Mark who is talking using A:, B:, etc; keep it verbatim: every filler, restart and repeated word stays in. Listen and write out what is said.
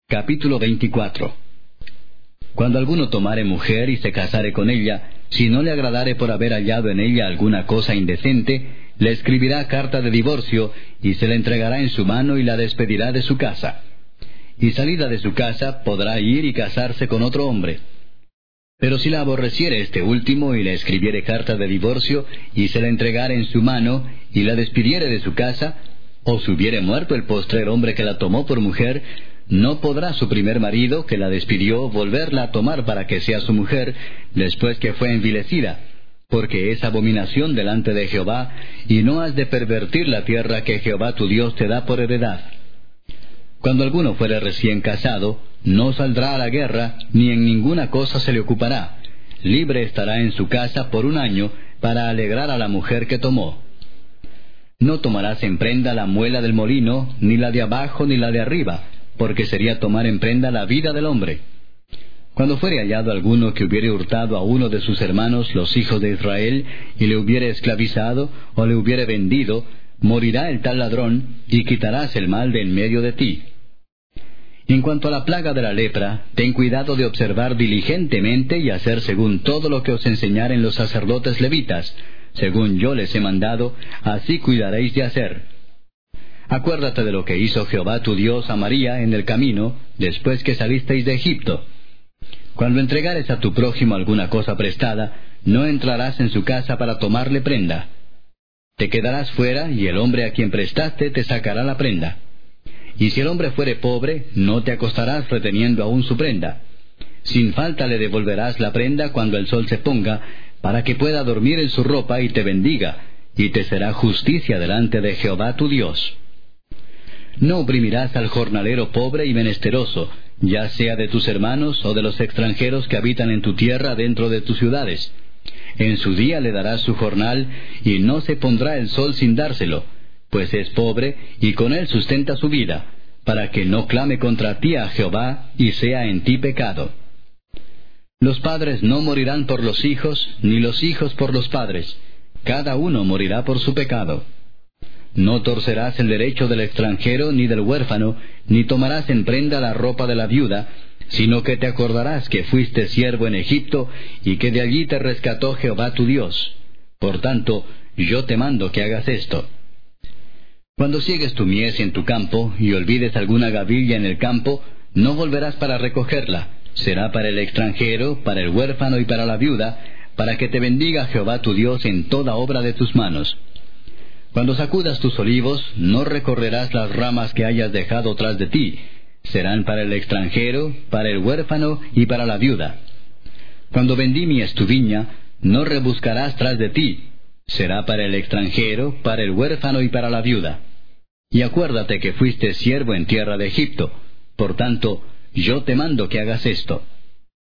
A: Capítulo veinticuatro. Cuando alguno tomare mujer y se casare con ella, si no le agradare por haber hallado en ella alguna cosa indecente, le escribirá carta de divorcio, y se la entregará en su mano y la despedirá de su casa. Y salida de su casa, podrá ir y casarse con otro hombre. Pero si la aborreciere este último, y le escribiere carta de divorcio, y se la entregare en su mano, y la despidiere de su casa, o si hubiere muerto el postrer hombre que la tomó por mujer, no podrá su primer marido, que la despidió, volverla a tomar para que sea su mujer, después que fue envilecida, porque es abominación delante de Jehová, y no has de pervertir la tierra que Jehová tu Dios te da por heredad. Cuando alguno fuere recién casado, no saldrá a la guerra, ni en ninguna cosa se le ocupará. Libre estará en su casa por un año, para alegrar a la mujer que tomó. No tomarás en prenda la muela del molino, ni la de abajo ni la de arriba, porque sería tomar en prenda la vida del hombre. Cuando fuere hallado alguno que hubiere hurtado a uno de sus hermanos, los hijos de Israel, y le hubiere esclavizado, o le hubiere vendido, morirá el tal ladrón, y quitarás el mal de en medio de ti. En cuanto a la plaga de la lepra, ten cuidado de observar diligentemente y hacer según todo lo que os enseñaren los sacerdotes levitas, según yo les he mandado, así cuidaréis de hacer. Acuérdate de lo que hizo Jehová tu Dios a María en el camino, después que salisteis de Egipto. Cuando entregares a tu prójimo alguna cosa prestada, no entrarás en su casa para tomarle prenda. Te quedarás fuera, y el hombre a quien prestaste te sacará la prenda. Y si el hombre fuere pobre, no te acostarás reteniendo aún su prenda. Sin falta le devolverás la prenda cuando el sol se ponga, para que pueda dormir en su ropa y te bendiga, y te será justicia delante de Jehová tu Dios. No oprimirás al jornalero pobre y menesteroso, ya sea de tus hermanos o de los extranjeros que habitan en tu tierra dentro de tus ciudades. En su día le darás su jornal, y no se pondrá el sol sin dárselo, pues es pobre, y con él sustenta su vida, para que no clame contra ti a Jehová, y sea en ti pecado. Los padres no morirán por los hijos, ni los hijos por los padres. Cada uno morirá por su pecado. No torcerás el derecho del extranjero ni del huérfano, ni tomarás en prenda la ropa de la viuda, sino que te acordarás que fuiste siervo en Egipto, y que de allí te rescató Jehová tu Dios. Por tanto, yo te mando que hagas esto. Cuando siegues tu mies en tu campo, y olvides alguna gavilla en el campo, no volverás para recogerla. Será para el extranjero, para el huérfano y para la viuda, para que te bendiga Jehová tu Dios en toda obra de tus manos. Cuando sacudas tus olivos, no recorrerás las ramas que hayas dejado tras de ti. Serán para el extranjero, para el huérfano y para la viuda. Cuando vendimies tu viña, no rebuscarás tras de ti. Será para el extranjero, para el huérfano y para la viuda. Y acuérdate que fuiste siervo en tierra de Egipto. Por tanto, yo te mando que hagas esto.